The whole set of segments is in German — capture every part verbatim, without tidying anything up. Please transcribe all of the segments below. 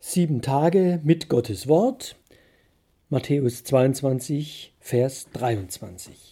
Sieben Tage mit Gottes Wort, Matthäus zweiundzwanzig, Vers dreiundzwanzig.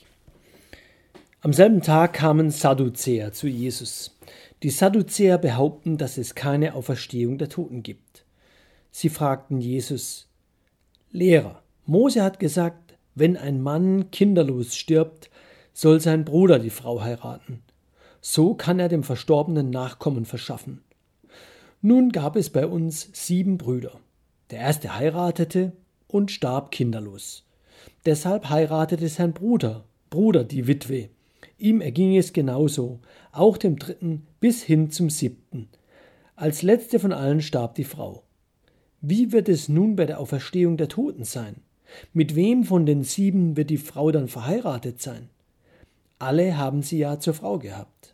Am selben Tag kamen Sadduzäer zu Jesus. Die Sadduzäer behaupten, dass es keine Auferstehung der Toten gibt. Sie fragten Jesus: Lehrer, Mose hat gesagt, wenn ein Mann kinderlos stirbt, soll sein Bruder die Frau heiraten. So kann er dem Verstorbenen Nachkommen verschaffen. Nun gab es bei uns sieben Brüder. Der erste heiratete und starb kinderlos. Deshalb heiratete sein Bruder, Bruder die Witwe. Ihm erging es genauso, auch dem dritten bis hin zum siebten. Als letzte von allen starb die Frau. Wie wird es nun bei der Auferstehung der Toten sein? Mit wem von den sieben wird die Frau dann verheiratet sein? Alle haben sie ja zur Frau gehabt.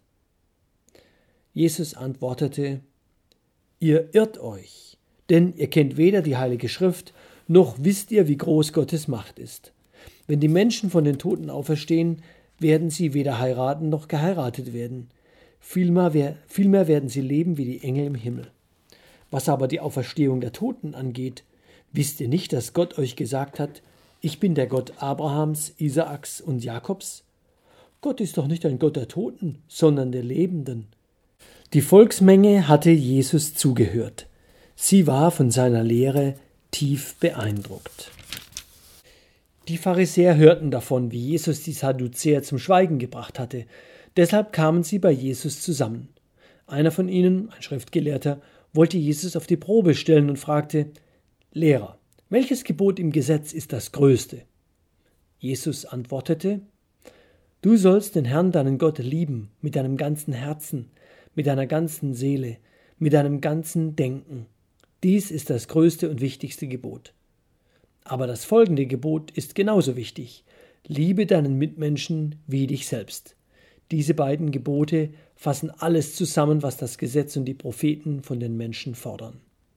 Jesus antwortete: Ihr irrt euch, denn ihr kennt weder die Heilige Schrift, noch wisst ihr, wie groß Gottes Macht ist. Wenn die Menschen von den Toten auferstehen, werden sie weder heiraten noch geheiratet werden. Vielmehr, vielmehr werden sie leben wie die Engel im Himmel. Was aber die Auferstehung der Toten angeht, wisst ihr nicht, dass Gott euch gesagt hat: Ich bin der Gott Abrahams, Isaaks und Jakobs? Gott ist doch nicht ein Gott der Toten, sondern der Lebenden. Die Volksmenge hatte Jesus zugehört. Sie war von seiner Lehre tief beeindruckt. Die Pharisäer hörten davon, wie Jesus die Sadduzäer zum Schweigen gebracht hatte. Deshalb kamen sie bei Jesus zusammen. Einer von ihnen, ein Schriftgelehrter, wollte Jesus auf die Probe stellen und fragte: Lehrer, welches Gebot im Gesetz ist das größte? Jesus antwortete: Du sollst den Herrn, deinen Gott, lieben mit deinem ganzen Herzen, mit deiner ganzen Seele, mit deinem ganzen Denken. Dies ist das größte und wichtigste Gebot. Aber das folgende Gebot ist genauso wichtig: Liebe deinen Mitmenschen wie dich selbst. Diese beiden Gebote fassen alles zusammen, was das Gesetz und die Propheten von den Menschen fordern.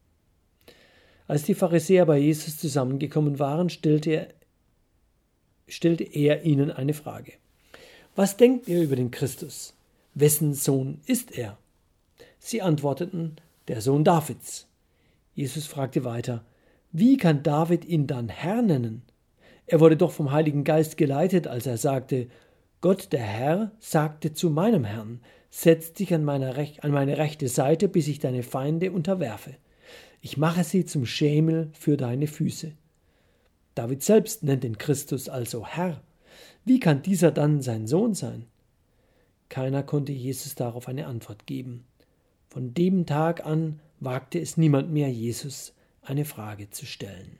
Als die Pharisäer bei Jesus zusammengekommen waren, stellte er, stellte er ihnen eine Frage: Was denkt ihr über den Christus? Wessen Sohn ist er? Sie antworteten: Der Sohn Davids. Jesus fragte weiter: Wie kann David ihn dann Herr nennen? Er wurde doch vom Heiligen Geist geleitet, als er sagte: Gott, der Herr, sagte zu meinem Herrn: Setz dich an, meiner Rech- an meine rechte Seite, bis ich deine Feinde unterwerfe. Ich mache sie zum Schemel für deine Füße. David selbst nennt den Christus also Herr. Wie kann dieser dann sein Sohn sein? Keiner konnte Jesus darauf eine Antwort geben. Von dem Tag an wagte es niemand mehr, Jesus eine Frage zu stellen.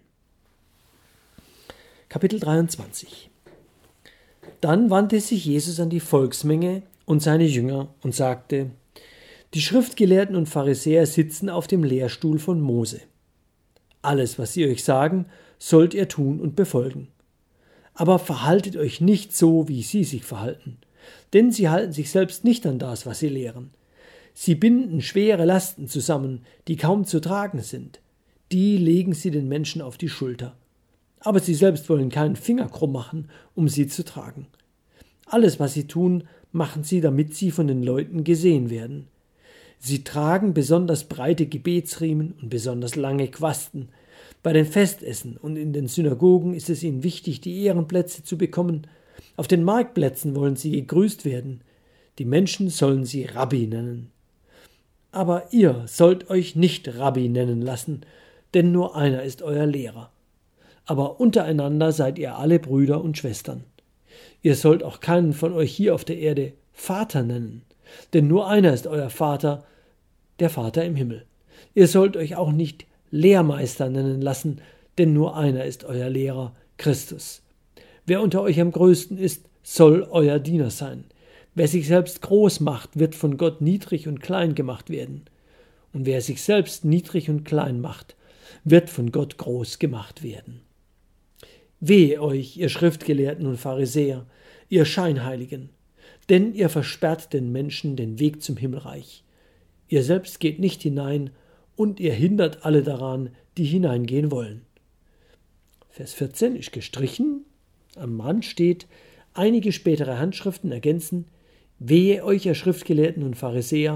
Kapitel dreiundzwanzig. Dann wandte sich Jesus an die Volksmenge und seine Jünger und sagte: Die Schriftgelehrten und Pharisäer sitzen auf dem Lehrstuhl von Mose. Alles, was sie euch sagen, sollt ihr tun und befolgen. Aber verhaltet euch nicht so, wie sie sich verhalten, denn sie halten sich selbst nicht an das, was sie lehren. Sie binden schwere Lasten zusammen, die kaum zu tragen sind. Die legen sie den Menschen auf die Schulter. Aber sie selbst wollen keinen Finger krumm machen, um sie zu tragen. Alles, was sie tun, machen sie, damit sie von den Leuten gesehen werden. Sie tragen besonders breite Gebetsriemen und besonders lange Quasten. Bei den Festessen und in den Synagogen ist es ihnen wichtig, die Ehrenplätze zu bekommen. Auf den Marktplätzen wollen sie gegrüßt werden. Die Menschen sollen sie Rabbi nennen. Aber ihr sollt euch nicht Rabbi nennen lassen, denn nur einer ist euer Lehrer. Aber untereinander seid ihr alle Brüder und Schwestern. Ihr sollt auch keinen von euch hier auf der Erde Vater nennen, denn nur einer ist euer Vater, der Vater im Himmel. Ihr sollt euch auch nicht Lehrmeister nennen lassen, denn nur einer ist euer Lehrer, Christus. Wer unter euch am größten ist, soll euer Diener sein. Wer sich selbst groß macht, wird von Gott niedrig und klein gemacht werden. Und wer sich selbst niedrig und klein macht, wird von Gott groß gemacht werden. Wehe euch, ihr Schriftgelehrten und Pharisäer, ihr Scheinheiligen, denn ihr versperrt den Menschen den Weg zum Himmelreich. Ihr selbst geht nicht hinein und ihr hindert alle daran, die hineingehen wollen. Vers vierzehn ist gestrichen. Am Rand steht: Einige spätere Handschriften ergänzen: Wehe euch, ihr Schriftgelehrten und Pharisäer,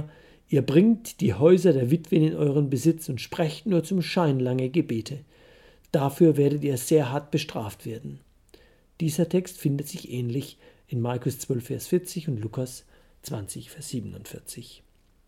Ihr bringt die Häuser der Witwen in euren Besitz und sprecht nur zum Schein lange Gebete. Dafür werdet ihr sehr hart bestraft werden. Dieser Text findet sich ähnlich in Markus zwölf, Vers vierzig und Lukas zwanzig, Vers siebenundvierzig.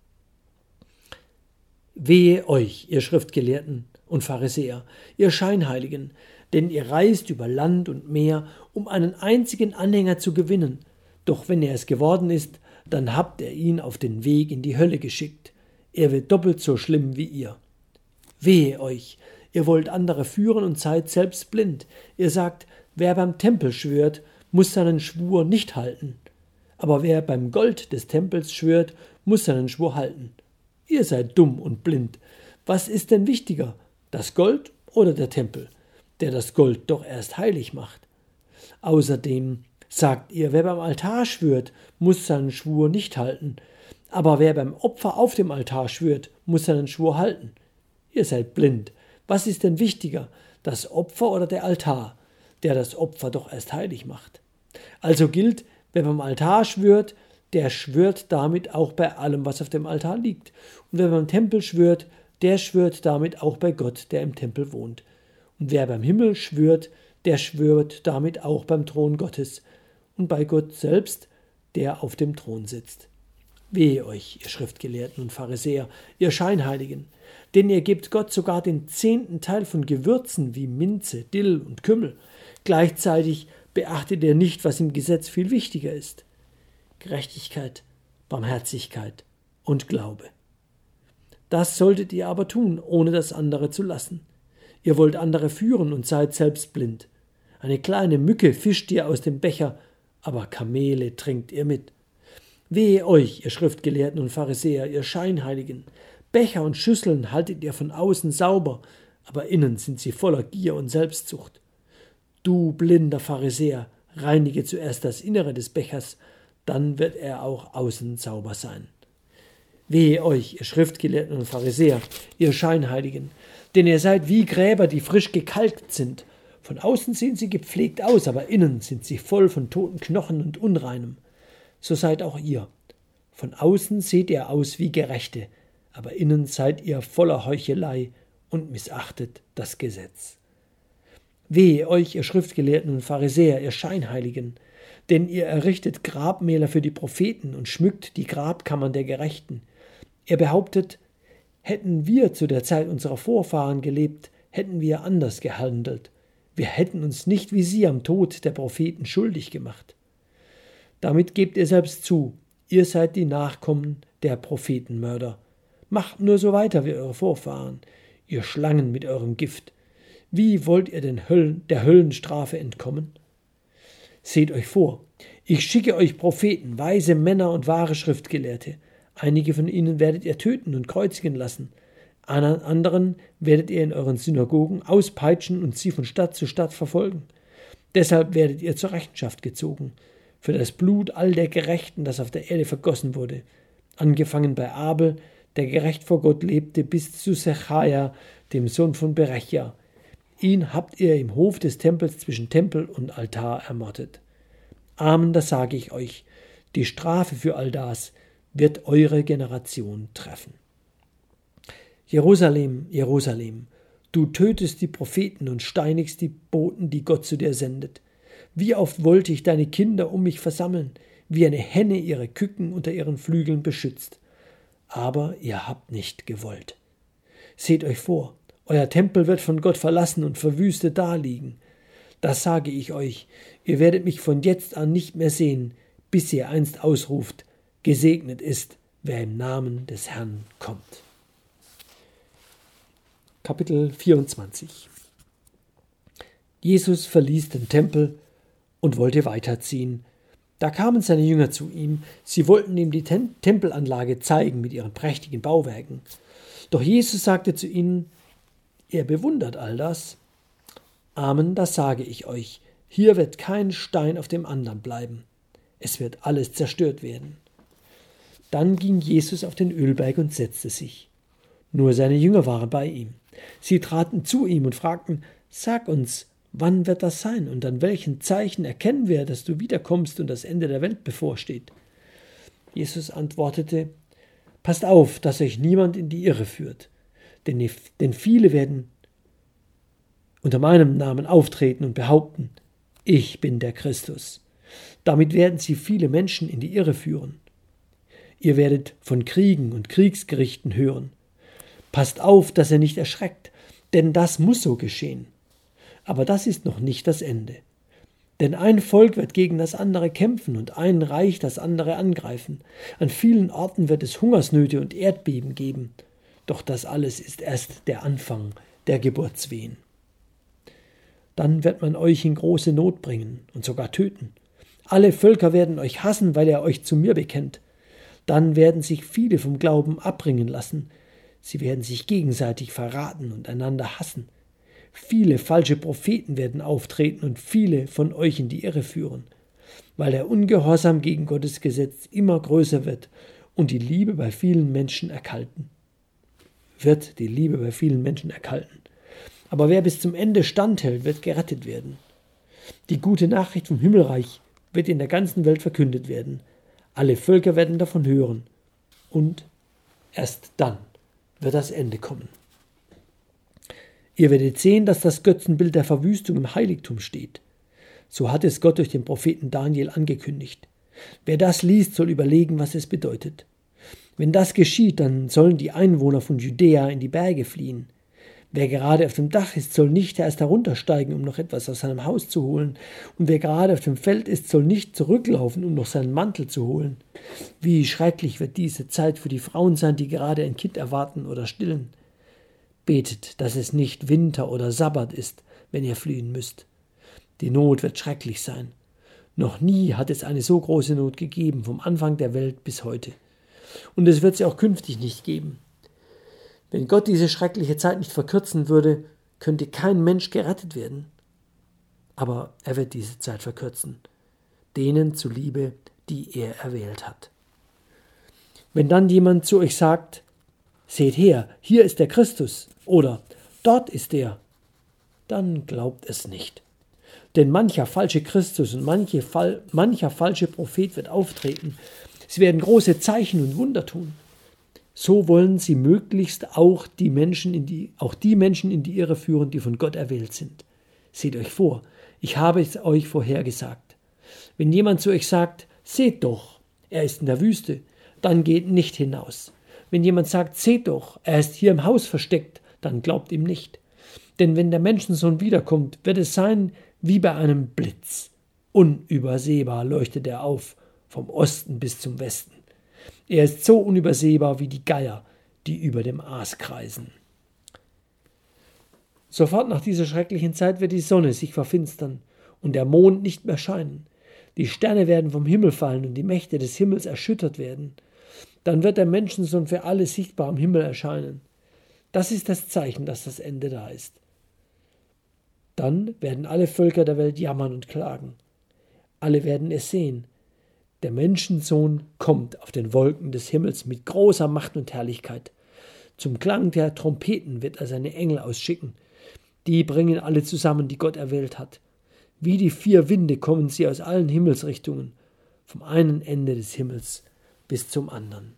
Wehe euch, ihr Schriftgelehrten und Pharisäer, ihr Scheinheiligen, denn ihr reist über Land und Meer, um einen einzigen Anhänger zu gewinnen. Doch wenn er es geworden ist, dann habt ihr ihn auf den Weg in die Hölle geschickt. Er wird doppelt so schlimm wie ihr. Wehe euch, ihr wollt andere führen und seid selbst blind. Ihr sagt, wer beim Tempel schwört, muss seinen Schwur nicht halten. Aber wer beim Gold des Tempels schwört, muss seinen Schwur halten. Ihr seid dumm und blind. Was ist denn wichtiger, das Gold oder der Tempel, der das Gold doch erst heilig macht? Außerdem sagt ihr, wer beim Altar schwört, muss seinen Schwur nicht halten. Aber wer beim Opfer auf dem Altar schwört, muss seinen Schwur halten. Ihr seid blind. Was ist denn wichtiger, das Opfer oder der Altar, der das Opfer doch erst heilig macht? Also gilt, wer beim Altar schwört, der schwört damit auch bei allem, was auf dem Altar liegt. Und wer beim Tempel schwört, der schwört damit auch bei Gott, der im Tempel wohnt. Und wer beim Himmel schwört, der schwört damit auch beim Thron Gottes und bei Gott selbst, der auf dem Thron sitzt. Wehe euch, ihr Schriftgelehrten und Pharisäer, ihr Scheinheiligen, denn ihr gebt Gott sogar den zehnten Teil von Gewürzen wie Minze, Dill und Kümmel. Gleichzeitig beachtet ihr nicht, was im Gesetz viel wichtiger ist: Gerechtigkeit, Barmherzigkeit und Glaube. Das solltet ihr aber tun, ohne das andere zu lassen. Ihr wollt andere führen und seid selbst blind. Eine kleine Mücke fischt ihr aus dem Becher, aber Kamele trinkt ihr mit. Wehe euch, ihr Schriftgelehrten und Pharisäer, ihr Scheinheiligen! Becher und Schüsseln haltet ihr von außen sauber, aber innen sind sie voller Gier und Selbstsucht. Du blinder Pharisäer, reinige zuerst das Innere des Bechers, dann wird er auch außen sauber sein. Wehe euch, ihr Schriftgelehrten und Pharisäer, ihr Scheinheiligen, denn ihr seid wie Gräber, die frisch gekalkt sind. Von außen sehen sie gepflegt aus, aber innen sind sie voll von toten Knochen und Unreinem. So seid auch ihr. Von außen seht ihr aus wie Gerechte, aber innen seid ihr voller Heuchelei und missachtet das Gesetz. Wehe euch, ihr Schriftgelehrten und Pharisäer, ihr Scheinheiligen, denn ihr errichtet Grabmäler für die Propheten und schmückt die Grabkammern der Gerechten. Ihr behauptet, hätten wir zu der Zeit unserer Vorfahren gelebt, hätten wir anders gehandelt. Wir hätten uns nicht wie sie am Tod der Propheten schuldig gemacht. Damit gebt ihr selbst zu, ihr seid die Nachkommen der Prophetenmörder. Macht nur so weiter wie eure Vorfahren, ihr Schlangen mit eurem Gift. Wie wollt ihr den Höllen, der Höllenstrafe entkommen? Seht euch vor, ich schicke euch Propheten, weise Männer und wahre Schriftgelehrte. Einige von ihnen werdet ihr töten und kreuzigen lassen. Anderen werdet ihr in euren Synagogen auspeitschen und sie von Stadt zu Stadt verfolgen. Deshalb werdet ihr zur Rechenschaft gezogen, für das Blut all der Gerechten, das auf der Erde vergossen wurde, angefangen bei Abel, der gerecht vor Gott lebte, bis zu Sechaja, dem Sohn von Berechja. Ihn habt ihr im Hof des Tempels zwischen Tempel und Altar ermordet. Amen, das sage ich euch, die Strafe für all das wird eure Generation treffen. Jerusalem, Jerusalem, du tötest die Propheten und steinigst die Boten, die Gott zu dir sendet. Wie oft wollte ich deine Kinder um mich versammeln, wie eine Henne ihre Küken unter ihren Flügeln beschützt. Aber ihr habt nicht gewollt. Seht euch vor, euer Tempel wird von Gott verlassen und verwüstet daliegen. Das sage ich euch, ihr werdet mich von jetzt an nicht mehr sehen, bis ihr einst ausruft, gesegnet ist, wer im Namen des Herrn kommt. Kapitel vierundzwanzig. Jesus verließ den Tempel und wollte weiterziehen. Da kamen seine Jünger zu ihm. Sie wollten ihm die Tem- Tempelanlage zeigen mit ihren prächtigen Bauwerken. Doch Jesus sagte zu ihnen, ihr bewundert all das. Amen, das sage ich euch. Hier wird kein Stein auf dem anderen bleiben. Es wird alles zerstört werden. Dann ging Jesus auf den Ölberg und setzte sich. Nur seine Jünger waren bei ihm. Sie traten zu ihm und fragten, sag uns, wann wird das sein und an welchen Zeichen erkennen wir, dass du wiederkommst und das Ende der Welt bevorsteht? Jesus antwortete, Passt auf, dass euch niemand in die Irre führt, denn, denn viele werden unter meinem Namen auftreten und behaupten, ich bin der Christus. Damit werden sie viele Menschen in die Irre führen. Ihr werdet von Kriegen und Kriegsgerichten hören. Passt auf, dass ihr nicht erschreckt, denn das muss so geschehen. Aber das ist noch nicht das Ende. Denn ein Volk wird gegen das andere kämpfen und ein Reich das andere angreifen. An vielen Orten wird es Hungersnöte und Erdbeben geben. Doch das alles ist erst der Anfang der Geburtswehen. Dann wird man euch in große Not bringen und sogar töten. Alle Völker werden euch hassen, weil ihr euch zu mir bekennt. Dann werden sich viele vom Glauben abbringen lassen. Sie werden sich gegenseitig verraten und einander hassen. Viele falsche Propheten werden auftreten und viele von euch in die Irre führen, weil der Ungehorsam gegen Gottes Gesetz immer größer wird und die Liebe bei vielen Menschen erkalten. Wird die Liebe bei vielen Menschen erkalten. Aber wer bis zum Ende standhält, wird gerettet werden. Die gute Nachricht vom Himmelreich wird in der ganzen Welt verkündet werden. Alle Völker werden davon hören. Und erst dann wird das Ende kommen. Ihr werdet sehen, dass das Götzenbild der Verwüstung im Heiligtum steht. So hat es Gott durch den Propheten Daniel angekündigt. Wer das liest, soll überlegen, was es bedeutet. Wenn das geschieht, dann sollen die Einwohner von Judäa in die Berge fliehen. Wer gerade auf dem Dach ist, soll nicht erst heruntersteigen, um noch etwas aus seinem Haus zu holen. Und wer gerade auf dem Feld ist, soll nicht zurücklaufen, um noch seinen Mantel zu holen. Wie schrecklich wird diese Zeit für die Frauen sein, die gerade ein Kind erwarten oder stillen. Betet, dass es nicht Winter oder Sabbat ist, wenn ihr fliehen müsst. Die Not wird schrecklich sein. Noch nie hat es eine so große Not gegeben, vom Anfang der Welt bis heute. Und es wird sie auch künftig nicht geben. Wenn Gott diese schreckliche Zeit nicht verkürzen würde, könnte kein Mensch gerettet werden. Aber er wird diese Zeit verkürzen, denen zuliebe, die er erwählt hat. Wenn dann jemand zu euch sagt, seht her, hier ist der Christus oder dort ist er, dann glaubt es nicht. Denn mancher falsche Christus und manche Fall, mancher falsche Prophet wird auftreten. Sie werden große Zeichen und Wunder tun. So wollen sie möglichst auch die Menschen in die, auch die Menschen in die Irre führen, die von Gott erwählt sind. Seht euch vor, ich habe es euch vorhergesagt. Wenn jemand zu euch sagt, seht doch, er ist in der Wüste, dann geht nicht hinaus. Wenn jemand sagt, seht doch, er ist hier im Haus versteckt, dann glaubt ihm nicht. Denn wenn der Menschensohn wiederkommt, wird es sein wie bei einem Blitz. Unübersehbar leuchtet er auf, vom Osten bis zum Westen. Er ist so unübersehbar wie die Geier, die über dem Aas kreisen. Sofort nach dieser schrecklichen Zeit wird die Sonne sich verfinstern und der Mond nicht mehr scheinen. Die Sterne werden vom Himmel fallen und die Mächte des Himmels erschüttert werden. Dann wird der Menschensohn für alle sichtbar am Himmel erscheinen. Das ist das Zeichen, dass das Ende da ist. Dann werden alle Völker der Welt jammern und klagen. Alle werden es sehen. Der Menschensohn kommt auf den Wolken des Himmels mit großer Macht und Herrlichkeit. Zum Klang der Trompeten wird er seine Engel ausschicken. Die bringen alle zusammen, die Gott erwählt hat. Wie die vier Winde kommen sie aus allen Himmelsrichtungen, vom einen Ende des Himmels bis zum anderen.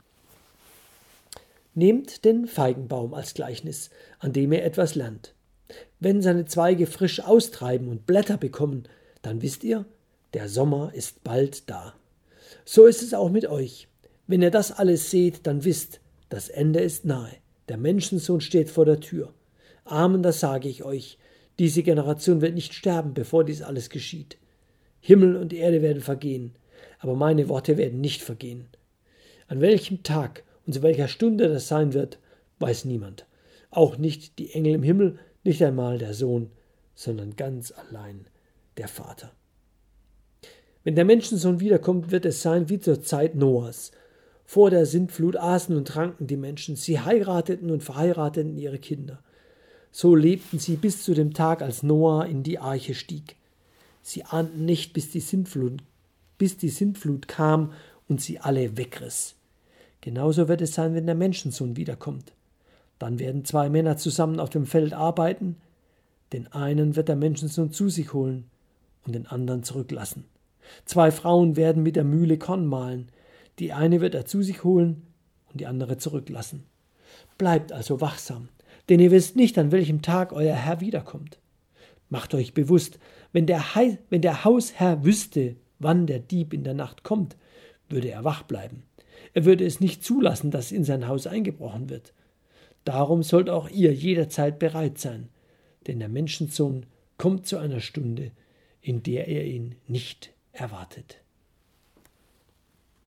Nehmt den Feigenbaum als Gleichnis, an dem ihr etwas lernt. Wenn seine Zweige frisch austreiben und Blätter bekommen, dann wisst ihr, der Sommer ist bald da. So ist es auch mit euch. Wenn ihr das alles seht, dann wisst, das Ende ist nahe. Der Menschensohn steht vor der Tür. Amen, das sage ich euch. Diese Generation wird nicht sterben, bevor dies alles geschieht. Himmel und Erde werden vergehen, aber meine Worte werden nicht vergehen. An welchem Tag und zu welcher Stunde das sein wird, weiß niemand. Auch nicht die Engel im Himmel, nicht einmal der Sohn, sondern ganz allein der Vater. Wenn der Menschensohn wiederkommt, wird es sein wie zur Zeit Noahs. Vor der Sintflut aßen und tranken die Menschen, sie heirateten und verheirateten ihre Kinder. So lebten sie bis zu dem Tag, als Noah in die Arche stieg. Sie ahnten nicht, bis die Sintflut, bis die Sintflut kam und sie alle wegriss. Genauso wird es sein, wenn der Menschensohn wiederkommt. Dann werden zwei Männer zusammen auf dem Feld arbeiten. Den einen wird der Menschensohn zu sich holen und den anderen zurücklassen. Zwei Frauen werden mit der Mühle Korn mahlen. Die eine wird er zu sich holen und die andere zurücklassen. Bleibt also wachsam, denn ihr wisst nicht, an welchem Tag euer Herr wiederkommt. Macht euch bewusst, wenn der, He- wenn der Hausherr wüsste, wann der Dieb in der Nacht kommt, würde er wach bleiben. Er würde es nicht zulassen, dass in sein Haus eingebrochen wird. Darum sollt auch ihr jederzeit bereit sein, denn der Menschensohn kommt zu einer Stunde, in der ihr ihn nicht erwartet.